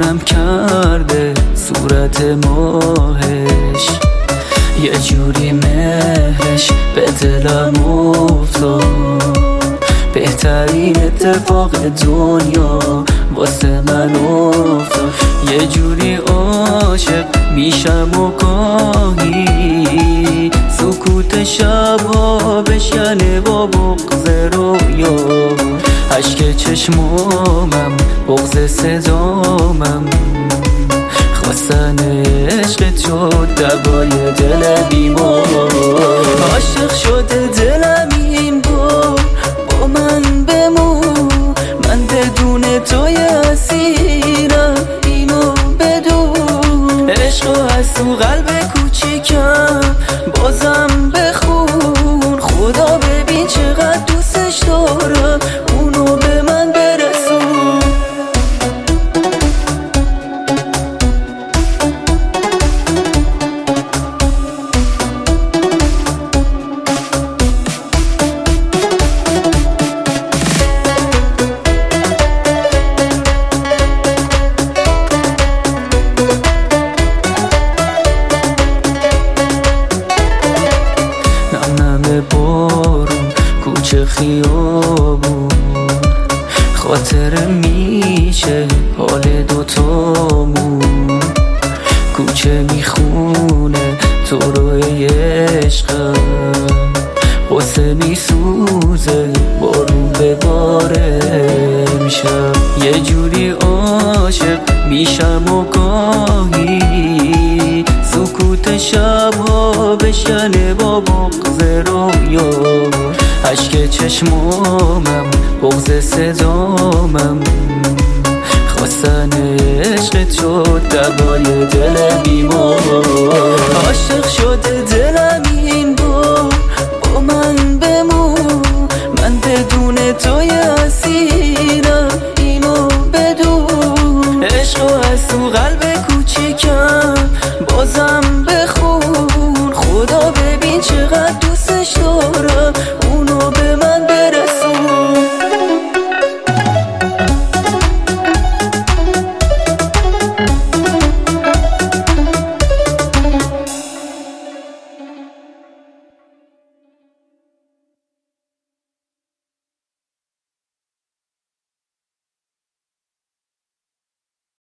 دیوونم کرده صورت ماهش، یه جوری مهرش به دلم افتاد. بهترین اتفاق دنیا واسه من افتاد. یه جوری عاشق میشم و گاهی سکوت شبا بشکنه با بغض رویا. اشک چشمامم بغض صدامم، خواستن عشق شد دوای دل بیمار. عاشق شده دلم این بار، با من بمون، من بدون توی اسیرم، اینو بدون. عشق از تو قلب کوچیکم بازم بخون. خدا ببین چقدر دوستش دارم، اونو به من برسون. بارون کوچه خیابون خاطر میشه حال دوتامون. کوچه میخونه تو روی عشقم، قصه میسوزه بارون به باره میشم. یه جوری عاشق میشم و گاهی سکوت شبها بشکنه با بغض رویا. اشک چشمامم بغض صدامم، خواستن عشق شد دوای دل بیمار. عاشق شده دلم این بار، با من بمون، من بدون توی اسیرم، اینو بدون. عشق از تو قلب کوچیکم بازم